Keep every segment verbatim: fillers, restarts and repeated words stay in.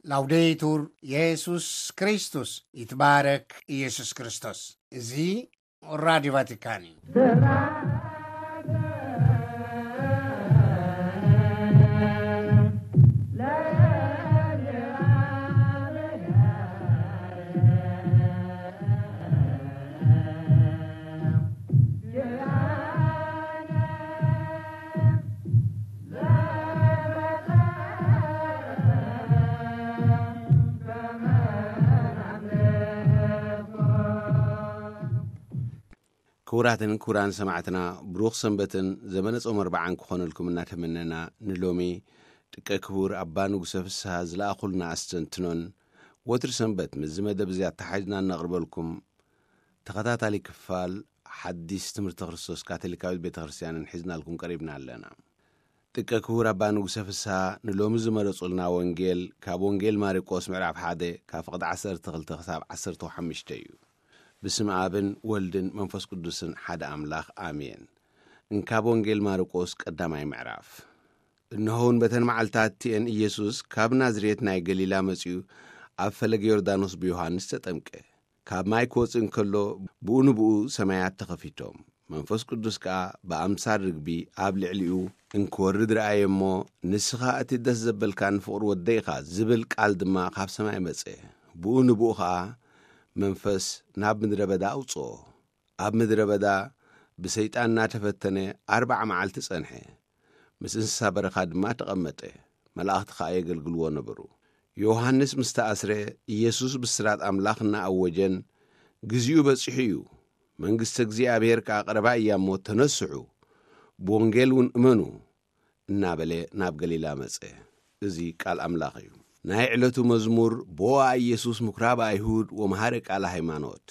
ላውዴቱር ኢየሱስ ክርስቶስ ይትባረክ ኢየሱስ ክርስቶስ እዚ ራዲዮ ቫቲካን እዩ። كوراتن كوران سمعتنا بروخ سنبتن زمن ጾም أربعان كخونلكم እናተመነና ንሎሚ ጥቀ ክቡር አባ ንጉሰ ፍስሐ ዝላአኹልና አስተንትኖን ወትር ሰንበት መዝመደ በዚያ ተሐጅና እናቅርበልኩም ተኸታታሊ ክፋል ሐዲስ ትምህርተ ክርስቶስ ካቶሊካዊት ቤተክርስቲያንን ሒዝናልኩም ቀሪብና ኣለና። ጥቀ ክቡር አባ ንጉሰ ፍስሐ ንሎሚ ዝመረጹልና ወንጌል ካብ ወንጌል ማርቆስ ምዕራፍ ሓደ ካብ ፍቅዲ ዓሰርተ ክልተ ክሳብ ዓሰርተ ሓሙሽተ እዩ። بسم آبن ولدن منفس قدسن حد أملاخ آمين. إن كاب وانجيل ماركوس قدامي معراف. إنهون بتن معلتات تين يسوس كاب نازريت ناي غليلا مسيو أفلق يوردانوس بيوحانس تتمكه. كاب مايكوس إن كله بونو بو سمايات تخفيتهم. منفس قدس كا بأمسار رقبي آبل عليو إن كورد رأي مو نسخة أتدس زبل كان فور وديقا زبل كالد ما خاف سماي مسيه. بونو بو خا መንፈስ ናብ ምድረ በዳ አውጾ ኣብ ምድረ በዳ ብሰይጣንና ተፈተነ አርባዕ መዓልቲ ጸንሐ። ምስ እንስሳ በረኻ ድማ ተቐመጠ። መላእኽቲ ኸኣ የገልግልዎ ነበሩ። ዮሐንስ ምስ ተኣስረ ኢየሱስ ብስራት ኣምላኽና ኣወጀን ግዚኡ በፂሑ እዩ። መንግሥተ እግዚአብሔር ከኣ ቀረባ እያ እሞ ተነስሑ ብወንጌል እውን እመኑ እናበለ ናብ ገሊላ መጸ። እዚ ቃል ኣምላኽ እዩ። ናይ ዕለቱ መዝሙር ቦአ ኢየሱስ ምኵራብ አይሁድ ወመሃረ ቃለ ሃይማኖት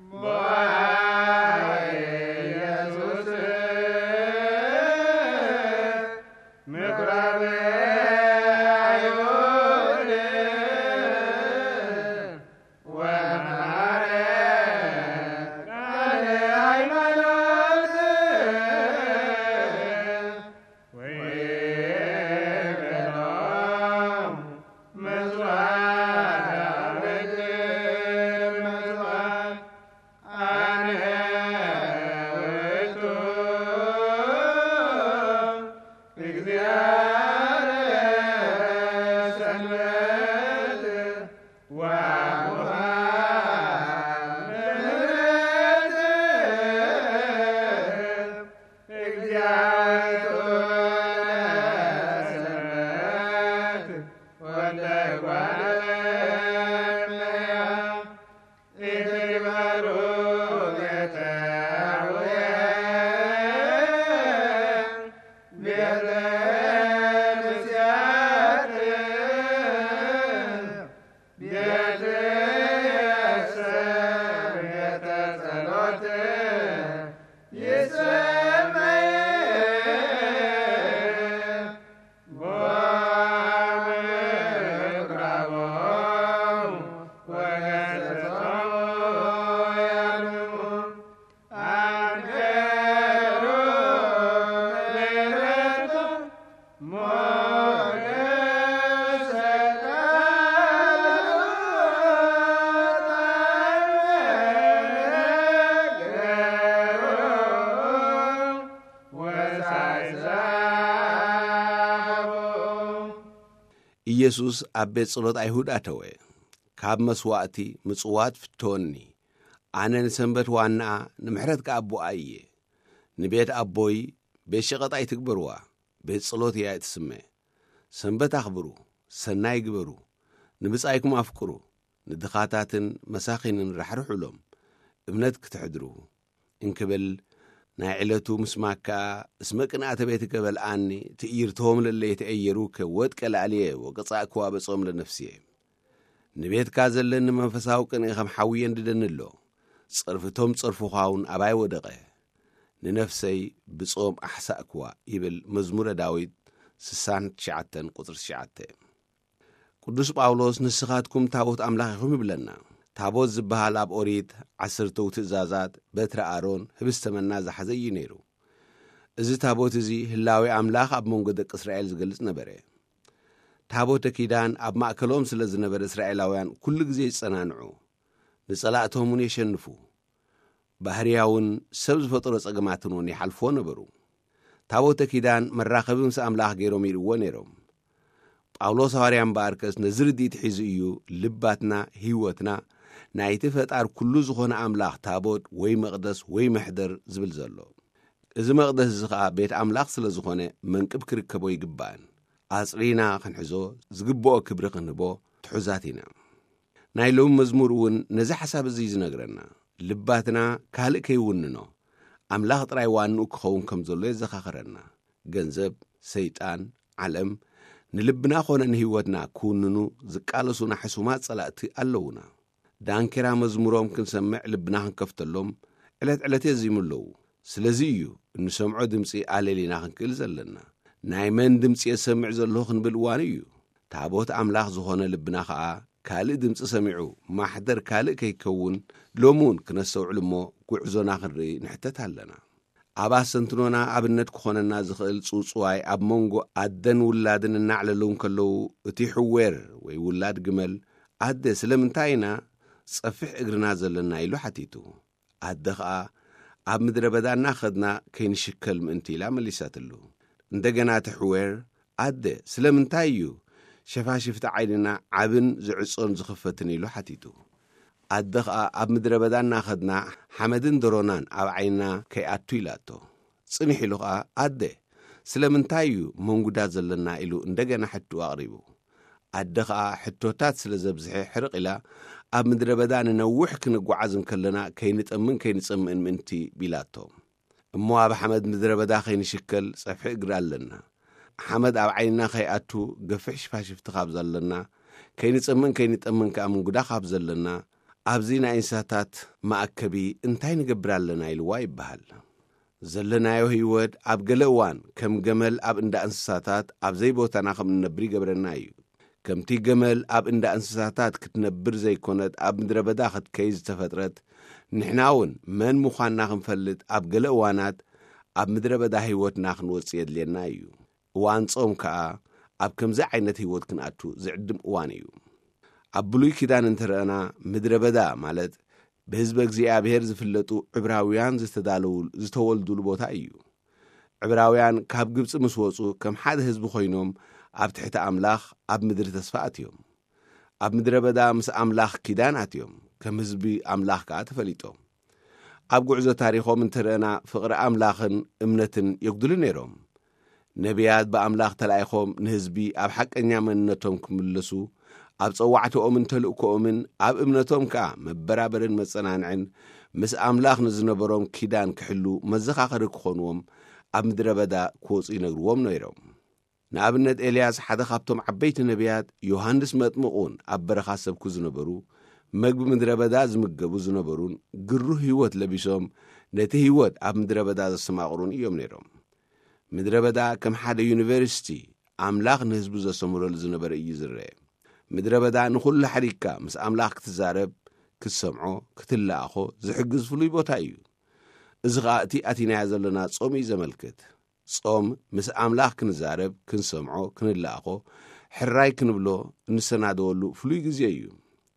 ኢየሱስ ኣብ ቤት ጸሎት አይሁድ ኣተወ። ካብ መስዋዕቲ ምጽዋት ፍቶኒ ኣነ ንሰንበት ዋና ንምሕረት ከኣቦኣ እየ። ንቤት ኣቦይ ቤት ሸቐጣይ ትግበርዋ ቤት ጸሎት እያ እትስመ። ሰንበት ኣኽብሩ፣ ሰናይ ግበሩ፣ ንብጻይኩም ኣፍቅሩ፣ ንድኻታትን መሳኺንን ራሕርሑሎም፣ እምነት ክትሕድሩ እንክብል ናይ ዕለቱ ምስማካ እስመ ቅንኣተ ቤት ገበልኣኒ ትኢርቶም ለለይ ተአየሩ ከወድቀ ላዕልየ ወቀጻእ ክዋበጾም ለነፍስየ ንቤትካ ዘለኒ መንፈሳዊ ቅንኢ ከም ሓውየ እንድደንሎ ጽርፍቶም ጽርፉኻውን ኣባይ ወደቐ ንነፍሰይ ብጾም ኣሕሳእክዋ ይብል መዝሙረ ዳዊት ስሳን ትሽዓተ ቁጥር ትሽዓተ። ቅዱስ ጳውሎስ ንስኻትኩም ታቦት ኣምላኽ ኢኹም ይብለና። ታቦት ዝበሃል ኣብ ኦሪት ዓሰርተ ትእዛዛት በትረ ኣሮን ህብስተ መና ዝሓዘ እዩ ነይሩ። እዚ ታቦት እዚ ህላዊ ኣምላኽ ኣብ መንጎ ደቂ እስራኤል ዝገልጽ ነበረ። ታቦተ ኪዳን ኣብ ማእከሎም ስለ ዝነበረ እስራኤላውያን ኩሉ ግዜ ይጸናንዑ፣ ንጸላእቶምን የሸንፉ፣ ባህርያውን ሰብ ዝፈጥሮ ጸገማትን እውን ይሓልፎ ነበሩ። ታቦተ ኪዳን መራኸቢ ምስ ኣምላኽ ገይሮም ይርእዎ ነይሮም። ጳውሎስ ሐዋርያ እምበኣርከስ ነዚ ርድኢት ሒዙ እዩ ልባትና ህይወትና ናይቲ ፈጣር ኩሉ ዝኾነ ኣምላኽ ታቦት ወይ መቕደስ ወይ መሕደር ዝብል ዘሎ። እዚ መቕደስ እዚ ከዓ ቤት ኣምላኽ ስለ ዝኾነ መንቅብ ክርከቦ ይግባእን ኣጽሪና ክንሕዞ ዝግብኦ ክብሪ ክንህቦ ትሑዛት ኢና። ናይ ሎሚ መዝሙር እውን ነዚ ሓሳብ እዚ ዝነግረና ልባትና ካልእ ከይውንኖ ኣምላኽ ጥራይ ዋንኡ ክኸውን ከም ዘሎ የዘኻኽረና። ገንዘብ፣ ሰይጣን፣ ዓለም ንልብና ኾነ ንህይወትና ክውንኑ ዝቃለሱና ሕሱማት ጸላእቲ ኣለዉና። ዳንኪራ መዝሙሮም ክንሰምዕ ልብና ክንከፍተሎም ዕለት ዕለት የዚሙለዉ። ስለዚ እዩ እንሰምዖ ድምፂ ኣሌሊና ክንክእል ዘለና። ናይ መን ድምፂ የሰምዕ ዘለኹ ክንብል እዋን እዩ። ታቦት ኣምላኽ ዝኾነ ልብና ከዓ ካልእ ድምፂ ሰሚዑ ማሕደር ካልእ ከይከውን ሎሙን ክነሰውዕሉ እሞ ጉዕዞና ክንርኢ ንሕተት ኣለና። ኣብ ኣሰንትኖና ኣብነት ክኾነና ዝኽእል ጽውጽዋይ ኣብ መንጎ ኣደን ውላድን እናዕለለዉ ከለዉ እቲ ሕዌር ወይ ውላድ ግመል ኣደ ስለምንታይ ኢና ጸፊሕ እግርና ዘለና ኢሉ ሓቲቱ። ኣደ ከዓ ኣብ ምድረ በዳ እናኸድና ከይንሽከል ምእንቲ ኢላ መሊሳትሉ። እንደገና እቲ ሕዌር ኣደ ስለምንታይ እዩ ሸፋሽፍቲ ዓይንና ዓብን ዝዕጾን ዝኽፈትን ኢሉ ሓቲቱ። ኣደ ከዓ ኣብ ምድረ በዳ እናኸድና ሓመድን ደሮናን ኣብ ዓይንና ከይኣቱ ኢላቶ። ጽኒሕ ኢሉ ከዓ ኣደ ስለምንታይ እዩ መንጉዳት ዘለና ኢሉ እንደገና ሕቱ ኣቕሪቡ። ኣደ ከዓ ሕቶታት ስለ ዘብዝሐ ሕርቕ ኢላ ኣብ ምድረ በዳ ንነዊሕ ክንጓዓዝ እንከለና ከይንጠምን ከይንጸምእን ምእንቲ ቢላቶ። እሞ ኣብ ሓመድ ምድረ በዳ ከይንሽከል ጸፍሒ እግሪ ኣለና። ሓመድ ኣብ ዓይንና ከይኣቱ ገፍሕ ሽፋሽፍቲ ካብ ዘለና ከይንጸምእን ከይንጠምን ከዓ ምንጉዳ ካብ ዘለና ኣብዚ ናይ እንስሳታት ማእከቢ እንታይ ንገብር ኣለና ኢልዋ ይበሃል። ዘለናዮ ህይወት ኣብ ገለ እዋን ከም ገመል ኣብ እንዳ እንስሳታት ኣብ ዘይቦታና ከም እንነብር ይገብረና እዩ። ከምቲ ገመል ኣብ እንዳ እንስሳታት ክትነብር ዘይኮነት ኣብ ምድረ በዳ ክትከይድ ዝተፈጥረት ንሕና እውን መን ምዃንና ክንፈልጥ ኣብ ገለ እዋናት ኣብ ምድረ በዳ ህይወትና ክንወፅእ የድልየና እዩ። እዋን ጾም ከዓ ኣብ ከምዚ ዓይነት ህይወት ክንኣቱ ዝዕድም እዋን እዩ። ኣብ ብሉይ ኪዳን እንትርአና ምድረ በዳ ማለት ብህዝቢ እግዚኣብሔር ዝፍለጡ ዕብራውያን ዝተወልዱሉ ቦታ እዩ። ዕብራውያን ካብ ግብፂ ምስ ወፁ ከም ሓደ ህዝቢ ኮይኖም ኣብ ትሕቲ ኣምላኽ ኣብ ምድሪ ተስፋ ኣትዮም። ኣብ ምድረ በዳ ምስ ኣምላኽ ኪዳን ኣትዮም ከም ህዝቢ ኣምላኽ ከዓ ተፈሊጦም። ኣብ ጉዕዞ ታሪኾም እንትርአና ፍቕሪ ኣምላኽን እምነትን የጉድሉ ነይሮም። ነቢያት ብኣምላኽ ተላኢኾም ንህዝቢ ኣብ ሓቀኛ መንነቶም ክምለሱ ኣብ ጸዋዕቶኦምን ተልእኮኦምን ኣብ እምነቶም ከዓ መበራበርን መጸናንዕን ምስ ኣምላኽ ንዝነበሮም ኪዳን ክሕሉ መዘኻኸሪ ክኾንዎም ኣብ ምድረ በዳ ክወፁ ይነግርዎም ነይሮም። ንኣብነት ኤልያስ ሓደ ካብቶም ዓበይቲ ነቢያት ዮሐንስ መጥምቁን ኣብ በረኻ ሰብኩ ዝነበሩ መግቢ ምድረ በዳ ዝምገቡ ዝነበሩን ግሩህ ህይወት ለቢሶም ነቲ ህይወት ኣብ ምድረ በዳ ዘሰማቕሩን እዮም ነይሮም። ምድረ በዳ ከም ሓደ ዩኒቨርሲቲ ኣምላኽ ንህዝቡ ዘሰምረሉ ዝነበረ እዩ ዝርአ። ምድረ በዳ ንኹሉ ሓሪካ ምስ ኣምላኽ ክትዛረብ፣ ክትሰምዖ፣ ክትለኣኾ ዝሕግዝ ፍሉይ ቦታ እዩ። እዚ ከዓ እቲ ኣቲናያ ዘለና ጾም እዩ ዘመልክት። ጾም ምስ ኣምላኽ ክንዛረብ፣ ክንሰምዖ፣ ክንለኣኾ፣ ሕራይ ክንብሎ እንሰናደወሉ ፍሉይ ጊዜ እዩ።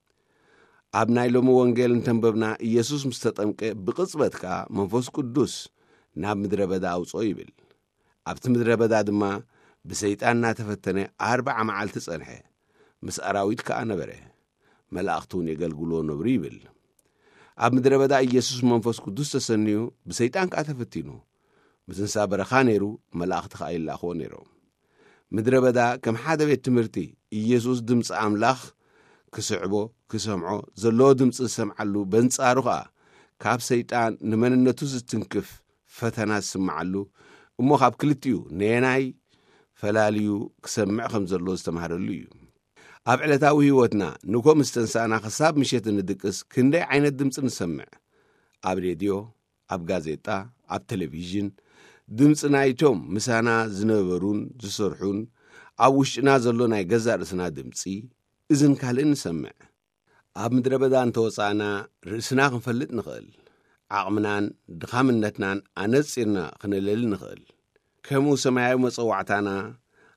ኣብ ናይ ሎሚ ወንጌል እንተንበብና ኢየሱስ ምስ ተጠምቀ ብቕጽበት ከዓ መንፈስ ቅዱስ ናብ ምድረ በዳ ኣውጾ ይብል። ኣብቲ ምድረ በዳ ድማ ብሰይጣን እናተፈተነ ኣርባዓ መዓልቲ ጸንሐ። ምስ ኣራዊት ከዓ ነበረ፣ መላእኽቱን የገልግልዎ ነብሩ ይብል። ኣብ ምድረ በዳ ኢየሱስ መንፈስ ቅዱስ ተሰንዩ ብሰይጣን ከዓ ተፈቲኑ ምስ እንስሳ በረኻ ነይሩ፣ መላእኽቲ ከዓ ይላኽዎ ነይሮም። ምድረ በዳ ከም ሓደ ቤት ትምህርቲ ኢየሱስ ድምፂ ኣምላኽ ክስዕቦ ክሰምዖ ዘለዎ ድምፂ ዝሰምዓሉ በንጻሩ ከዓ ካብ ሰይጣን ንመንነቱ ዝትንክፍ ፈተና ዝስምዓሉ እሞ ካብ ክልቲኡ ነየናይ ፈላልዩ ክሰምዕ ከም ዘሎ ዝተምሃረሉ እዩ። ኣብ ዕለታዊ ህይወትና ንኮ ምስ ተንሳእና ክሳብ ምሸት ንድቅስ ክንደይ ዓይነት ድምፂ ንሰምዕ። ኣብ ሬድዮ፣ ኣብ ጋዜጣ፣ ኣብ ቴሌቪዥን ድምፂ ናይቶም ምሳና ዝነበሩን ዝሰርሑን ኣብ ውሽጥና ዘሎ ናይ ገዛ ርእስና ድምፂ እዝን ካልእ ንሰምዕ። ኣብ ምድረ በዳ እንተወፃእና ርእስና ክንፈልጥ ንኽእል፣ ዓቕምናን ድኻምነትናን ኣነጺርና ክንለል ንኽእል። ከምኡ ሰማያዊ መጸዋዕታና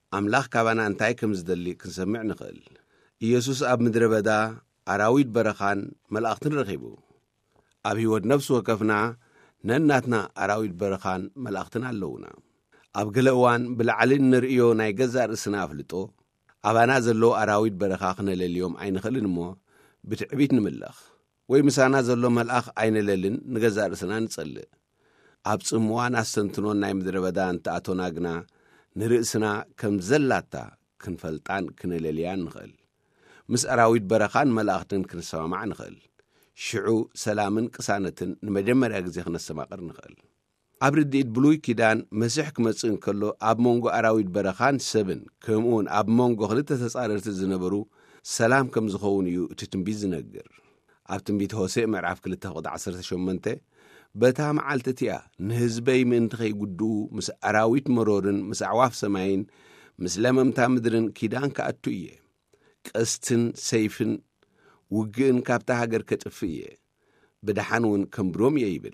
ኣምላኽ ካባና እንታይ ከም ዝደሊ ክንሰምዕ ንኽእል። ኢየሱስ ኣብ ምድረ በዳ ኣራዊት በረኻን መላእኽትን ረኺቡ። ኣብ ሕይወት ነፍሲ ወከፍና ነናትና ኣራዊት በረኻን መላእኽትን ኣለውና። ኣብ ገለ እዋን ብላዕሊ ንርእዮ ናይ ገዛ ርእስና ኣፍልጦ ኣባና ዘሎ ኣራዊት በረኻ ክነለልዮም ኣይንኽእልን እሞ ብትዕቢት ንምለኽ ወይ ምሳና ዘሎ መልኣኽ ኣይነለልን ንገዛ ርእስና ንጸልእ። ኣብ ጽምዋን ኣስተንትኖን ናይ ምድረ በዳ እንተኣቶና ግና ንርእስና ከም ዘላታ ክንፈልጣን ክነለልያን ንኽእል። ምስ ኣራዊት በረኻን መላእኽትን ክንሰማማዕ ንኽእል። ሽዑ ሰላምን ቅሳነትን ንመጀመርያ ጊዜ ክነሰማቕር ንኽእል። ኣብ ርድኢት ብሉይ ኪዳን መሲሕ ክመጽእ እንከሎ ኣብ መንጎ ኣራዊት በረኻን ሰብን ከምኡውን ኣብ መንጎ ክልተ ተጻረርቲ ዝነበሩ ሰላም ከም ዝኸውን እዩ እቲ ትንቢት ዝነግር። ኣብ ትንቢት ሆሴዕ ምዕራፍ ክልተ ቁጥሪ ዓሰርተ ሸሞንተ በታ መዓልቲ እቲኣ ንህዝበይ ምእንቲ ከይጉድኡ ምስ ኣራዊት መሮርን ምስ ኣዕዋፍ ሰማይን ምስ ለመምታ ምድርን ኪዳን ከኣቱ እየ። ቀስትን ሰይፍን ውግእን ካብታ ሃገር ከጥፍ እየ፣ ብድሓን እውን ከምብሮም እየ ይብል።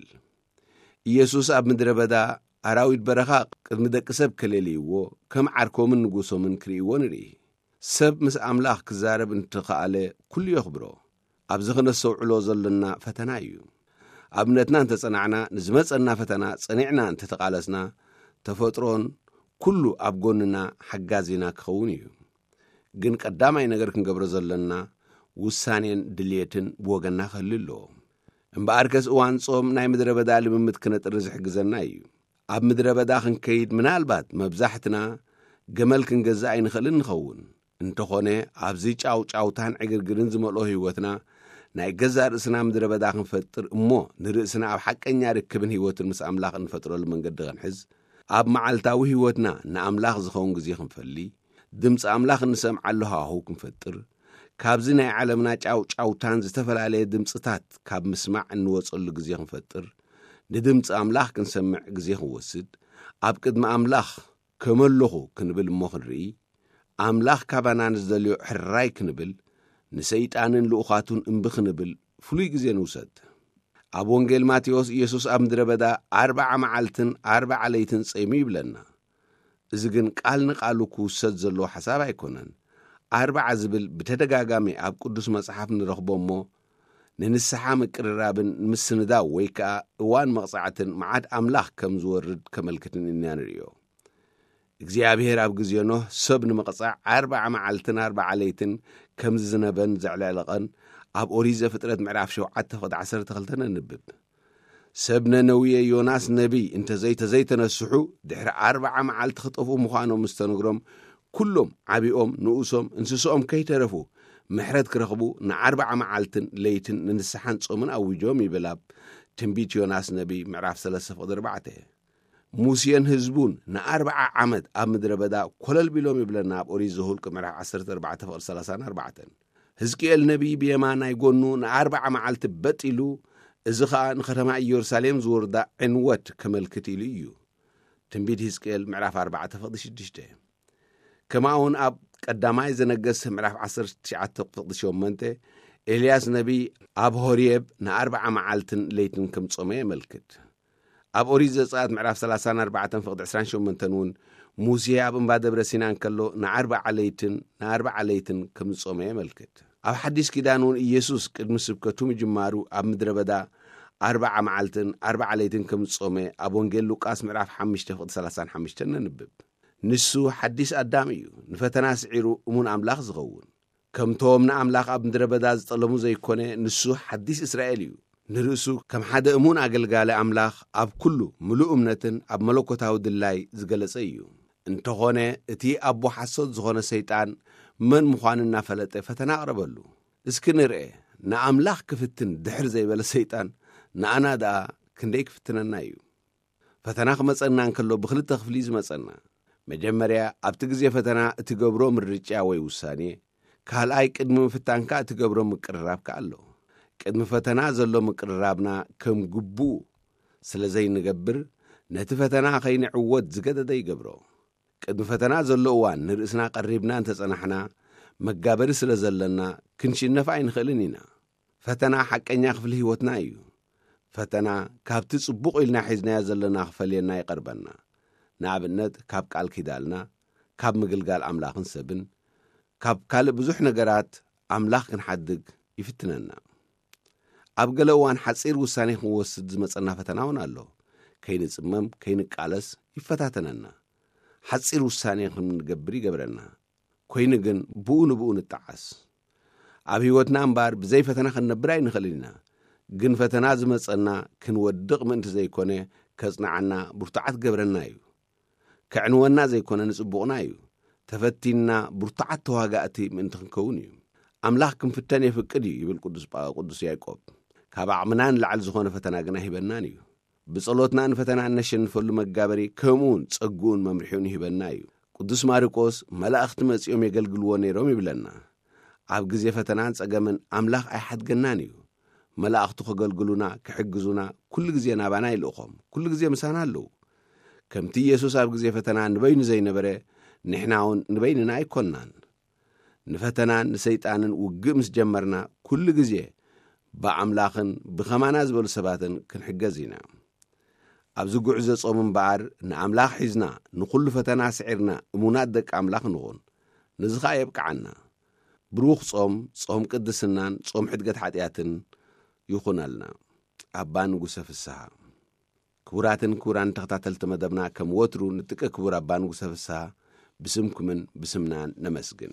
ኢየሱስ ኣብ ምድረ በዳ ኣራዊት በረኻ ቅድሚ ደቂ ሰብ ከለልይዎ ከም ዓርኮምን ንጉሶምን ክርእይዎ ንርኢ። ሰብ ምስ ኣምላኽ ክዛረብ እንትኸኣለ ኩሉ የኽብሮ። ኣብዚ ክነሰውዕሎ ዘለና ፈተና እዩ። ኣብ እምነትና እንተጸናዕና ንዝመጸና ፈተና ጸኒዕና እንተተቓለስና ተፈጥሮን ኩሉ ኣብ ጎንና ሓጋዚና ክኸውን እዩ። ግን ቀዳማይ ነገር ክንገብሮ ዘለና ውሳኔን ድልየትን ብወገንና ክህሉ ኣለዎ። እምበኣር ከስ እዋን ጾም ናይ ምድረ በዳ ልምምድ ክነጥሪ ዝሕግዘና እዩ። ኣብ ምድረ በዳ ክንከይድ ምናልባት መብዛሕትና ገመል ክንገዛእ ኣይንኽእልን ንኸውን። እንተኾነ ኣብዚ ጫውጫውታን ዕግርግርን ዝመልኦ ህይወትና ናይ ገዛ ርእስና ምድረ በዳ ክንፈጥር እሞ ንርእስና ኣብ ሓቀኛ ርክብን ህይወትን ምስ ኣምላኽ እንፈጥረሉ መንገዲ ክንሕዝ፣ ኣብ መዓልታዊ ህይወትና ንኣምላኽ ዝኸውን ጊዜ ክንፈሊ፣ ድምፂ ኣምላኽ እንሰምዓሉ ሃዋህው ክንፈጥር፣ ካብዚ ናይ ዓለምና ጫውጫውታን ዝተፈላለየ ድምፅታት ካብ ምስማዕ እንወጸሉ ጊዜ ክንፈጥር፣ ንድምፂ ኣምላኽ ክንሰምዕ ጊዜ ክንወስድ፣ ኣብ ቅድሚ ኣምላኽ ከመለኹ ክንብል እሞ ክንርኢ፣ ኣምላኽ ካባና ንዝደልዮ ሕራይ ክንብል፣ ንሰይጣንን ልኡኻቱን እምቢ ክንብል ፍሉይ ጊዜ ንውሰድ። ኣብ ወንጌል ማቴዎስ ኢየሱስ ኣብ ምድረ በዳ ኣርባዓ መዓልትን ኣርባዓ ለይትን ጸይሙ ይብለና። እዚ ግን ቃል ንቓሉ ክውሰድ ዘለዎ ሓሳብ ኣይኮነን። ኣርባዓ ዝብል ብተደጋጋሚ ኣብ ቅዱስ መጽሓፍ ንረኽቦ እሞ ንንስሓ ምቅርራብን ምስንዳው ወይ ከዓ እዋን መቕጻዕትን መዓድ ኣምላኽ ከም ዝወርድ ከመልክትን ኢና ንርእዮ። እግዚኣብሔር ኣብ ግዜ ኖህ ሰብ ንምቕጻዕ ኣርባዓ መዓልትን ኣርባዓ ለይትን ከም ዝነበን ዘዕለዕለቐን ኣብ ኦሪት ዘፍጥረት ምዕራፍ ሸውዓተ ቁጥሪ ዓሰርተ ክልተ ነንብብ። ሰብ ነነውየ ዮናስ ነቢይ እንተዘይተዘይተነስሑ ድሕሪ ኣርባዓ መዓልቲ ክጠፍኡ ምዃኖም ምስ ተነግሮም ኩሎም ዓቢኦም ንኡሶም እንስሶኦም ከይተረፉ ምሕረት ክረኽቡ ንኣርባዓ መዓልትን ለይትን ንንስሓን ጾምን ኣውጆም ይብል ኣብ ትንቢት ዮናስ ነቢይ ምዕራፍ ሰለስተ ቁጥሪ ኣርባዕተ። ሙሴን ህዝቡን ንኣርባዓ ዓመት ኣብ ምድረ በዳ ኰለል ቢሎም ይብለና ኣብ ኦሪት ዘኍልቍ ምዕራፍ ዓሰርተ ኣርባዕተ ቁጥሪ ሰላሳን ኣርባዕተን። ሕዝቅኤል ነቢይ ብየማናይ ጐኑ ንኣርባዓ መዓልቲ በጢሉ እዚ ኸዓ ንኸተማ ኢየሩሳሌም ዝወርዳ ዕንወት ከመልክት ኢሉ እዩ። ትንቢት ሕዝቅኤል ምዕራፍ ኣርባዕተ ቁጥሪ ሽዱሽተ። ከማውን ኣብ ቀዳማይ ዘነገሥ ምዕራፍ ዓሰርተ ትሽዓተ ቁጥሪ ሸሞንተ ኤልያስ ነቢይ ኣብ ሆርየብ ንኣርባዓ መዓልትን ለይትን ከም ጾመ የመልክት። ኣብ ኦሪት ዘጸአት ምዕራፍ ሰላሳን ኣርባዕተን ፍቕዲ ዕስራን ሸሞንተን እውን ሙሴ ኣብ እምባ ደብረ ሲና እንከሎ ንኣርባዓ ለይትን ንኣርባዓ ለይትን ከም ዝጾመ የመልክት። ኣብ ሓዲስ ኪዳን እውን ኢየሱስ ቅድሚ ስብከቱ ምጅማሩ ኣብ ምድረ በዳ ኣርባዓ መዓልትን ኣርባዓ ለይትን ከም ዝጾመ ኣብ ወንጌል ሉቃስ ምዕራፍ ሓሙሽተ ፍቕዲ ሰላሳን ሓሙሽተን ነንብብ። ንሱ ሓዲስ ኣዳም እዩ፣ ንፈተና ስዒሩ እሙን ኣምላኽ ዝኸውን። ከምቶም ንኣምላኽ ኣብ ምድረ በዳ ዝጠለሙ ዘይኮነ ንሱ ሓዲስ እስራኤል እዩ። ንርእሱ ከም ሓደ እሙን ኣገልጋሊ ኣምላኽ ኣብ ኩሉ ምሉእ እምነትን ኣብ መለኮታዊ ድላይ ዝገለጸ እዩ። እንተኾነ እቲ ኣቦ ሓሶት ዝኾነ ሰይጣን መን ምዃኑ እናፈለጠ ፈተና ኣቕረበሉ። እስኪ ንርአ ንኣምላኽ ክፍትን ድሕር ዘይበለ ሰይጣን ንኣና ደኣ ክንደይ ክፍትነና እዩ። ፈተና ክመጸና እንከሎ ብኽልተ ክፍሊ ዝመጸና፣ መጀመርያ ኣብቲ ግዜ ፈተና እትገብሮ ምርጫ ወይ ውሳኔ፣ ካልኣይ ቅድሚ ምፍታንካ እትገብሮ ምቅርራብካ ኣሎ። ቅድሚ ፈተና ዘሎ ምቅርራብና ከም ግቡእ ስለ ዘይንገብር ነቲ ፈተና ኸይንዕወት ዝገደደ ይገብሮ። ቅድሚ ፈተና ዘሎ እዋን ንርእስና ቀሪብና እንተጸናሕና መጋበሪ ስለ ዘለና ክንሽነፍ ኣይንኽእልን ኢና። ፈተና ሓቀኛ ክፍሊ ህይወትና እዩ። ፈተና ካብቲ ጽቡቕ ኢልና ሒዝናዮ ዘለና ክፈልየና ይቐርበና። ንኣብነት ካብ ቃል ኪዳልና፣ ካብ ምግልጋል ኣምላኽን ሰብን ካብ ካልእ ብዙሕ ነገራት ኣምላኽ ክንሓድግ ይፍትነና ኣብ ገለ እዋን ሓፂር ውሳኔ ክንወስድ ዝመፀና ፈተና እውን ኣሎ ከይንፅመም ከይንቃለስ ይፈታተነና ሓፂር ውሳኔ ክንገብር ይገብረና ኮይኑ ግን ብኡ ንብኡ ንጣዓስ ኣብ ህይወትና እምበር ብዘይ ፈተና ክንነብር ኣይንኽእል ኢና ግን ፈተና ዝመፀና ክንወድቕ ምእንቲ ዘይኮነ ከጽንዓና ብርቱዓት ገብረና እዩ ከዕንወና ዘይኮነ ንጽቡቕና እዩ ተፈቲና ብርቱዓት ተዋጋእቲ ምእንቲ ክንከውን እዩ ኣምላኽ ክንፍተን የፍቅድ እዩ ይብል ቅዱስ ቅዱስ ያዕቆብ ካብ ዓቕምናን ላዕል ዝኾነ ፈተና ግና ሂበናን እዩ ብጸሎትና ንፈተና እነሸንፈሉ መጋበሪ ከምኡን ጸጉኡን መምርሒውን ይሂበና እዩ ቅዱስ ማርቆስ መላእኽቲ መጺኦም የገልግልዎ ነይሮም ይብለና ኣብ ግዜ ፈተናን ጸገምን ኣምላኽ ኣይሓድገናን እዩ መላእኽቱ ከገልግሉና ክሕግዙና ኩሉ ግዜ ናባና ይልእኾም ኩሉ ግዜ ምሳና ኣለዉ ከምቲ ኢየሱስ ኣብ ግዜ ፈተና ንበይኑ ዘይነበረ ንሕና እውን ንበይንና ኣይኮንናን ንፈተናን ንሰይጣንን ውግእ ምስ ጀመርና ኩሉ ግዜ ብኣምላኽን ብኸማና ዝበሉ ሰባትን ክንሕገዝ ኢና ኣብዚ ጉዕዞ ጾም እምበኣር ንኣምላኽ ሒዝና ንኹሉ ፈተና ስዒርና እሙናት ደቂ ኣምላኽ ንኹን ነዚ ኸኣ የብቅዓና ብሩኽ ጾም ጾም ቅድስናን ጾም ሕድገት ሓጢኣትን ይኹናልና ኣባ ንጉሰ ፍስሓ ክቡራትን ክቡራን ተኸታተልቲ መደብና ከም ወትሩ ንጥቀ ክቡር ኣባ ንጉሰ ፍስሓ ብስምኩምን ብስምናን ነመስግን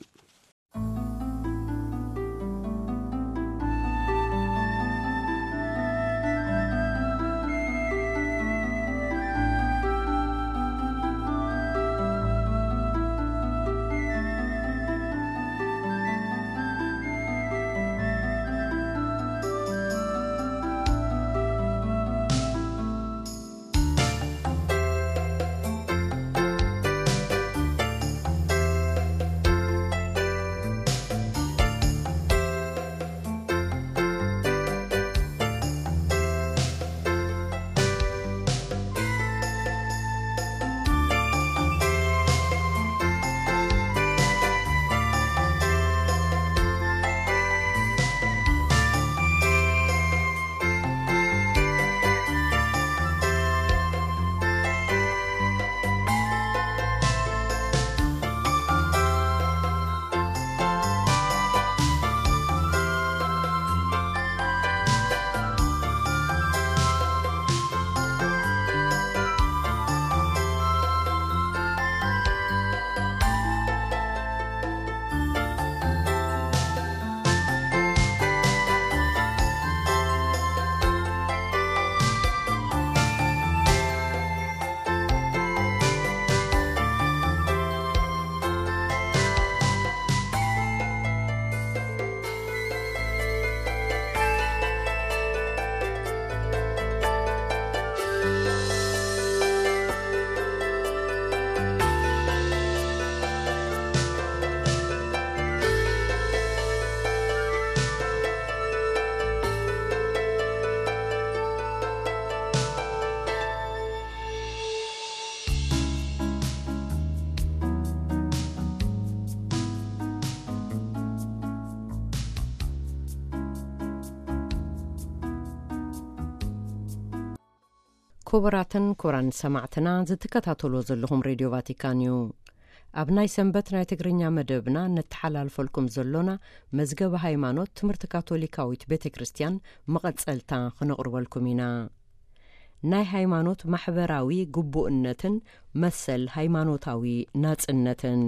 ክቡራትን ክቡራን ሰማዕትና ዝትከታተሉ ዘለኹም ሬድዮ ቫቲካን እዩ ኣብ ናይ ሰንበት ናይ ትግርኛ መደብና ነተሓላልፈልኩም ዘሎና መዝገበ ሃይማኖት ትምህርቲ ካቶሊካዊት ቤተ ክርስቲያን መቐጸልታ ክነቕርበልኩም ኢና ናይ ሃይማኖት ማሕበራዊ ግቡእነትን መሰል ሃይማኖታዊ ናጽነትን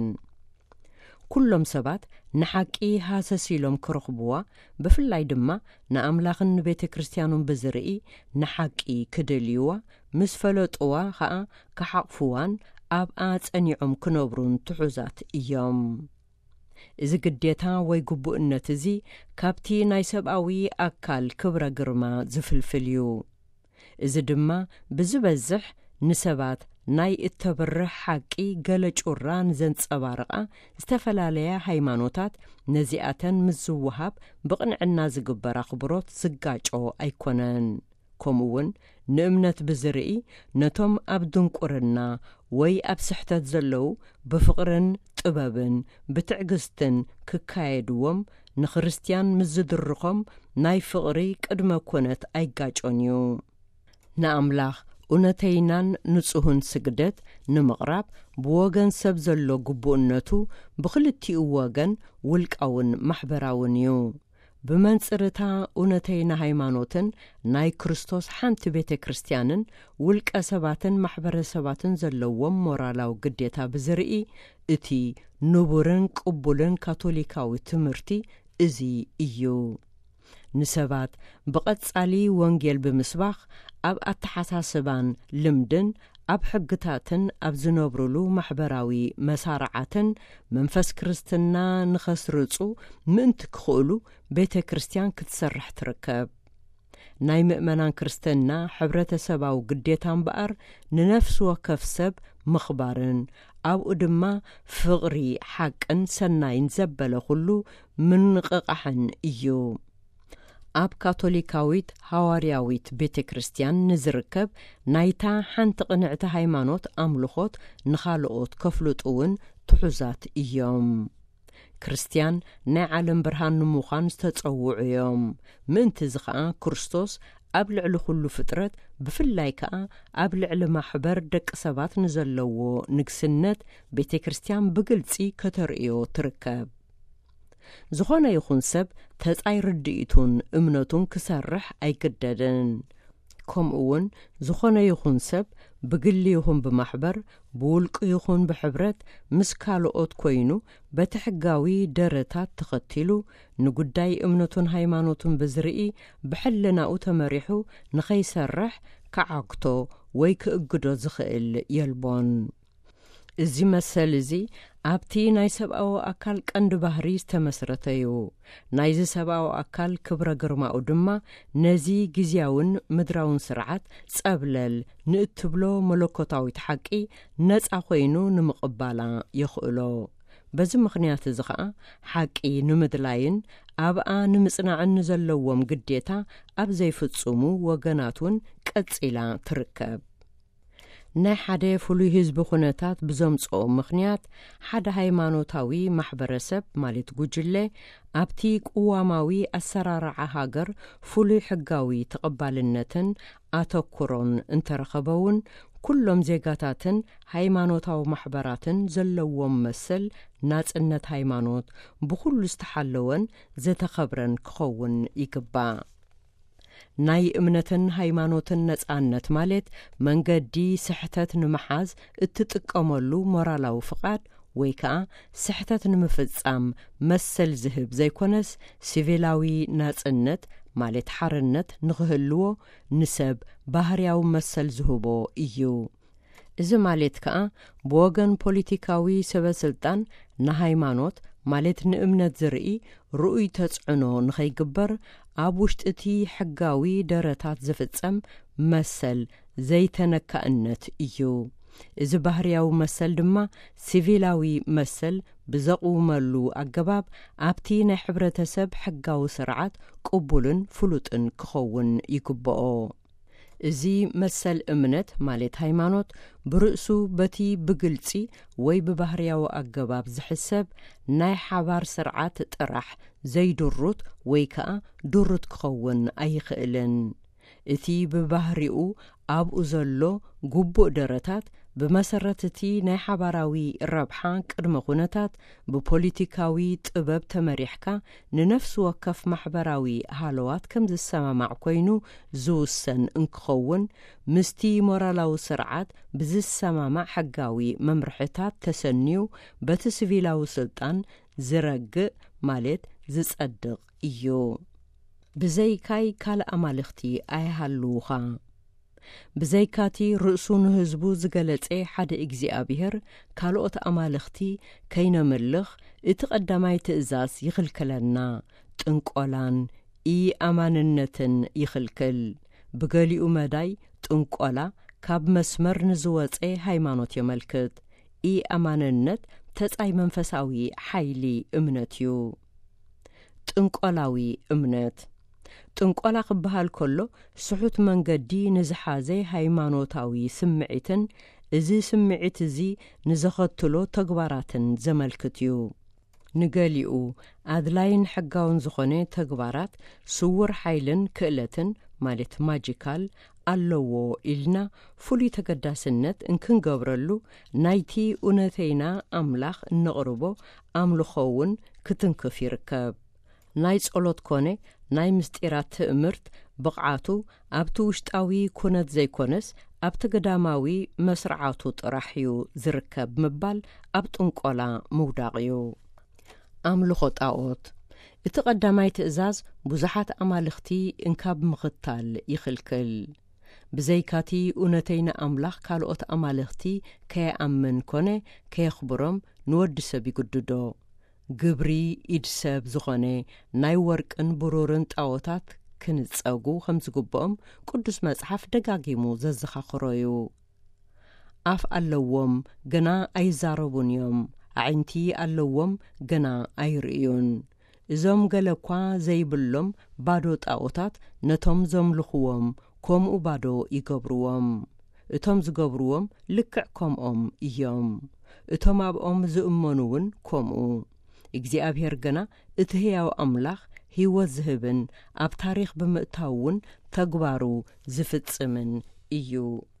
ኩሎም ሰባት ንሓቂ ሃሰሲሎም ክረኽብዋ ብፍላይ ድማ ንኣምላኽን ቤተ ክርስቲያኑን ብዝርኢ ንሓቂ ክደልይዋ ምስ ፈለጥዋ ኸኣ ክሓቕፍዋን ኣብ ኣጸኒዖም ክነብሩን ትሑዛት እዮም እዚ ግዴታ ወይ ግቡእነት እዚ ካብቲ ናይ ሰብኣዊ ኣካል ክብረ ግርማ ዝፍልፍል እዩ እዚ ድማ ብዝበዝሕ ንሰባት ናይ እተበርሕ ሓቂ ገለ ጩራን ዘንጸባርቓ ዝተፈላለያ ሃይማኖታት ነዚኣተን ምስ ዝወሃብ ብቕንዕና ዝግበር ኣኽብሮት ዝጋጮ ኣይኮነን ከምኡውን ንእምነት ብዝርኢ ነቶም ኣብ ድንቁርና ወይ ኣብ ስሕተት ዘለዉ ብፍቕርን ጥበብን ብትዕግስትን ክካየድዎም ንክርስቲያን ምስ ዝድርኾም ናይ ፍቕሪ ቅድመ ኮነት ኣይጋጮን እዩ ንኣምላኽ እውነተይናን ንጹህን ስግደት ንምቕራብ ብወገን ሰብ ዘሎ ግቡእነቱ ብኽልቲኡ ወገን ውልቃውን ማሕበራውን እዩ። ብመንጽርታ እውነተይና ሃይማኖትን ናይ ክርስቶስ ሓንቲ ቤተ ክርስቲያንን ውልቀ ሰባትን ማሕበረሰባትን ዘለዎም ሞራላዊ ግዴታ ብዝርኢ እቲ ንቡርን ቅቡልን ካቶሊካዊ ትምህርቲ እዚ እዩ። ንሰባት ብቐጻሊ ወንጌል ብምስባኽ ኣብ ኣተሓሳስባን ልምድን ኣብ ሕግታትን ኣብ ዝነብሩሉ ማሕበራዊ መሳርዓትን መንፈስ ክርስትና ንኸስርጹ ምእንቲ ክኽእሉ ቤተ ክርስቲያን ክትሰርሕ ትርከብ። ናይ ምእመናን ክርስትና ሕብረተሰባዊ ግዴታ እምበኣር ንነፍሲ ወከፍ ሰብ ምኽባርን ኣብኡ ድማ ፍቕሪ ሓቅን ሰናይን ዘበለ ኩሉ ምንቕቓሕን እዩ። ኣብ ካቶሊካዊት ሃዋርያዊት ቤተ ክርስቲያን ንዝርከብ ናይታ ሓንቲ ቅንዕቲ ሃይማኖት ኣምልኾት ንኻልኦት ከፍልጡውን ትሑዛት እዮም። ክርስቲያን ናይ ዓለም ብርሃን ንምዃን ዝተጸውዑ እዮም። ምእንቲ እዚ ኸዓ ክርስቶስ ኣብ ልዕሊ ኩሉ ፍጥረት ብፍላይ ከዓ ኣብ ልዕሊ ማሕበር ደቂ ሰባት ንዘለዎ ንግስነት ቤተ ክርስቲያን ብግልጺ ከተርእዮ ትርከብ። ዝኾነ ይኹን ሰብ ተጻይ ርድኢቱን እምነቱን ክሰርሕ ኣይግደድን። ከምኡውን ዝኾነ ይኹን ሰብ ብግሊ ይኹን ብማሕበር ብውልቂ ይኹን ብሕብረት ምስ ካልኦት ኮይኑ በቲ ሕጋዊ ደረታት ተኸቲሉ ንጉዳይ እምነቱን ሃይማኖቱን ብዝርኢ ብሕልናኡ ተመሪሑ ንኸይሰርሕ ከዓግቶ ወይ ክእግዶ ዝኽእል የልቦን። እዚ መሰል እዚ ኣብቲ ናይ ሰብኣዊ ኣካል ቀንዲ ባህሪ ዝተመስረተ እዩ። ናይዚ ሰብኣዊ ኣካል ክብረ ግርማኡ ድማ ነዚ ግዝያውን ምድራውን ስርዓት ጸብለል ንእትብሎ መለኮታዊት ሓቂ ነጻ ኮይኑ ንምቕባላ የኽእሎ። በዚ ምኽንያት እዚ ኸዓ ሓቂ ንምድላይን ኣብኣ ንምጽናዕን ዘለዎም ግዴታ ኣብ ዘይፍጽሙ ወገናትን ቀጺላ ትርከብ። ናይ ሓደ ፍሉይ ህዝቢ ኩነታት ብዘምጽኦ ምኽንያት ሓደ ሃይማኖታዊ ማሕበረሰብ ማለት ጉጅለ ኣብቲ ቅዋማዊ ኣሰራርዓ ሃገር ፍሉይ ሕጋዊ ተቐባልነትን ኣተኩሮን እንተረኸበውን ኩሎም ዜጋታትን ሃይማኖታዊ ማሕበራትን ዘለዎም መሰል ናጽነት ሃይማኖት ብኩሉ ዝተሓለወን ዘተኸብረን ክኸውን ይግባእ። ናይ እምነትን ሃይማኖትን ነጻነት ማለት መንገዲ ስሕተት ንምሓዝ እትጥቀመሉ ሞራላዊ ፍቓድ ወይ ከዓ ስሕተት ንምፍጻም መሰል ዝህብ ዘይኮነስ ሲቪላዊ ናጽነት ማለት ሓርነት ንኽህልዎ ንሰብ ባህርያዊ መሰል ዝህቦ እዩ። እዚ ማለት ከዓ ብወገን ፖለቲካዊ ሰበስልጣን ንሃይማኖት ማለት ንእምነት ዝርኢ ርኡይ ተጽዕኖ ንኸይግበር ኣብ ውሽጢ እቲ ሕጋዊ ደረታት ዝፍጸም መሰል ዘይተነካእነት እዩ። እዚ ባህርያዊ መሰል ድማ ሲቪላዊ መሰል ብዘቕውመሉ ኣገባብ ኣብቲ ናይ ሕብረተሰብ ሕጋዊ ስርዓት ቅቡልን ፍሉጥን ክኸውን ይግብኦ። እዚ መሰል እምነት ማለት ሃይማኖት ብርእሱ በቲ ብግልጺ ወይ ብባህርያዊ ኣገባብ ዝሕሰብ ናይ ሓባር ስርዓት ጥራሕ ዘይድሩት ወይ ከዓ ድሩት ክኸውን ኣይኽእልን። እቲ ብባህሪኡ ኣብኡ ዘሎ ግቡእ ደረታት ብመሰረት እቲ ናይ ሓባራዊ ረብሓ ቅድመ ኩነታት ብፖለቲካዊ ጥበብ ተመሪሕካ ንነፍሲ ወከፍ ማሕበራዊ ሃለዋት ከም ዝሰማማዕ ኮይኑ ዝውሰን እንክኸውን ምስቲ ሞራላዊ ስርዓት ብዝሰማማዕ ሕጋዊ መምርሕታት ተሰንዩ በቲ ሲቪላዊ ስልጣን ዝረግእ ማለት ዝጸድቕ እዩ። ብዘይካይ ካልእ ኣማልኽቲ ኣይሃልውኻ። ብዘይካቲ ርእሱ ንህዝቡ ዝገለጸ ሓደ እግዚኣብሔር ካልኦት ኣማልኽቲ ከይነምልኽ እቲ ቀዳማይ ትእዛዝ ይኽልከለና። ጥንቆላን ኢኣማንነትን ይኽልክል። ብገሊኡ መዳይ ጥንቆላ ካብ መስመር ንዝወፀ ሃይማኖት የመልክት። ኢኣማንነት ተጻይ መንፈሳዊ ሓይሊ እምነት እዩ። ጥንቆላዊ እምነት ጥንቆላ ክበሃል ከሎ ስሑት መንገዲ ንዝሓዘ ሃይማኖታዊ ስምዒትን እዚ ስምዒት እዚ ንዘኸትሎ ተግባራትን ዘመልክት እዩ። ንገሊኡ ኣድላይን ሕጋውን ዝኾነ ተግባራት ስውር ሓይልን ክእለትን ማለት ማጂካል ኣለዎ ኢልና ፍሉይ ተገዳስነት እንክንገብረሉ ናይቲ እውነተይና ኣምላኽ እንቕርቦ ኣምልኾውን ክትንክፍ ይርከብ። ናይ ጸሎት ኮነ ናይ ምስጢራት ትእምርት ብቕዓቱ ኣብቲ ውሽጣዊ ኩነት ዘይኮነስ ኣብቲ ገዳማዊ መስርዓቱ ጥራሕ እዩ ዝርከብ ምባል ኣብ ጥንቆላ ምውዳቕ እዩ። ኣምልኾ ጣዖት እቲ ቀዳማይ ትእዛዝ ብዙሓት ኣማልኽቲ እንካብ ምኽታል ይኽልክል። ብዘይካቲ እውነተይና ኣምላኽ ካልኦት ኣማልኽቲ ከየኣምን ኮነ ከየኽብሮም ንወዲ ሰብ ይግድዶ። ግብሪ ኢድ ሰብ ዝኾነ ናይ ወርቅን ብሩርን ጣዖታት ክንጸጉ ከም ዝግብኦም ቅዱስ መጽሓፍ ደጋጊሙ ዘዘኻኽሮ እዩ። ኣፍ ኣለዎም ገና ኣይዛረቡን እዮም፣ ዓይንቲ ኣለዎም ገና ኣይርእዩን። እዞም ገለ እኳ ዘይብሎም ባዶ ጣዖታት ነቶም ዘምልኽዎም ከምኡ ባዶ ይገብርዎም። እቶም ዝገብርዎም ልክዕ ከምኦም እዮም። እቶም ኣብኦም ዝእመኑውን ከምኡ። እግዚኣብሔር ገና እቲ ሕያው ኣምላኽ ሕይወት ዝህብን ኣብ ታሪኽ ብምእታውን ተግባሩ ዝፍጽምን እዩ።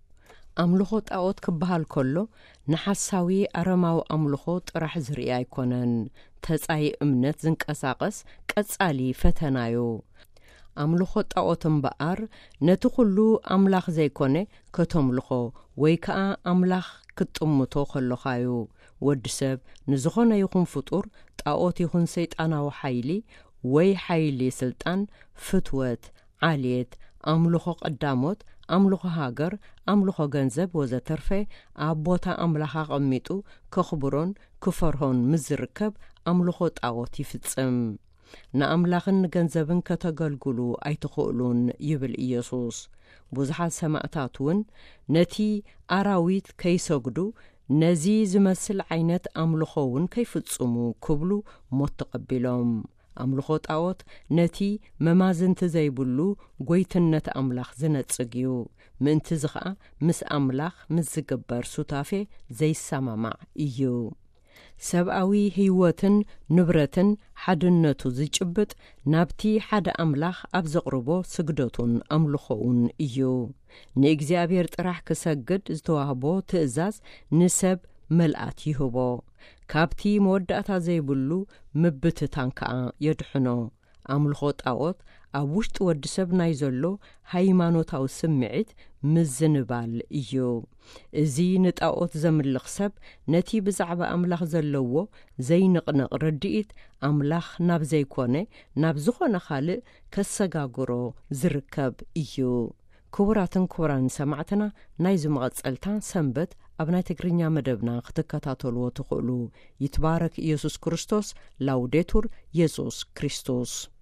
ኣምልኾ ጣዖት ክበሃል ከሎ ንሓሳዊ ኣረማዊ ኣምልኾ ጥራሕ ዝርኢ ኣይኮነን። ተጻይ እምነት ዝንቀሳቐስ ቀጻሊ ፈተናዮ ኣምልኾ ጣዖት እምበኣር ነቲ ኩሉ ኣምላኽ ዘይኮነ ከተምልኾ ወይ ከዓ ኣምላኽ ክትጥምቶ ከለኻዩ። ወዲ ሰብ ንዝኾነ ይኹን ፍጡር ጣዖት ይኹን ሰይጣናዊ ሓይሊ ወይ ሓይሊ ስልጣን፣ ፍትወት፣ ዓልየት፣ ኣምልኾ ቀዳሞት፣ ኣምልኾ ሃገር፣ ኣምልኾ ገንዘብ ወዘተርፈ ኣብ ቦታ ኣምላኽ ኣቐሚጡ ከኽብሮን ክፈርሆን ምዝርከብ ኣምልኾ ጣዖት ይፍጽም። ንኣምላኽን ንገንዘብን ከተገልግሉ ኣይትኽእሉን ይብል ኢየሱስ። ብዙሓት ሰማዕታት እውን ነቲ ኣራዊት ከይሰግዱ ነዚ ዝመስል ዓይነት ኣምልኾውን ከይፍጽሙ ክብሉ ሞት ተቐቢሎም። ኣምልኾ ጣዖት ነቲ መማዝንቲ ዘይብሉ ጐይትነት ኣምላኽ ዝነጽግ እዩ። ምእንቲ ዚ ኸዓ ምስ ኣምላኽ ምስ ዝግበር ሱታፌ ዘይሰማማዕ እዩ። ሰብኣዊ ህይወትን ንብረትን ሓድነቱ ዝጭብጥ ናብቲ ሓደ ኣምላኽ ኣብ ዘቕርቦ ስግደቱን ኣምልኾውን እዩ። ንእግዚኣብሔር ጥራሕ ክሰግድ ዝተዋህቦ ትእዛዝ ንሰብ መልኣት ይህቦ። ካብቲ መወዳእታ ዘይብሉ ምብትታን ከዓ የድሕኖ። ኣምልኾ ጣዖት ኣብ ውሽጢ ወዲ ሰብ ናይ ዘሎ ሃይማኖታዊ ስምዒት ምዝንባል እዩ። እዚ ንጣዖት ዘምልኽ ሰብ ነቲ ብዛዕባ ኣምላኽ ዘለዎ ዘይንቕንቕ ርድኢት ኣምላኽ ናብ ዘይኮነ ናብ ዝኾነ ካልእ ከሰጋግሮ ዝርከብ እዩ። ክቡራትን ክቡራን ሰማዕትና ናይ ዝመቐጸልታ ሰንበት ኣብ ናይ ትግርኛ መደብና ክትከታተልዎ ትኽእሉ። ይትባረክ ኢየሱስ ክርስቶስ። ላውዴቱር ኢየሱስ ክርስቶስ።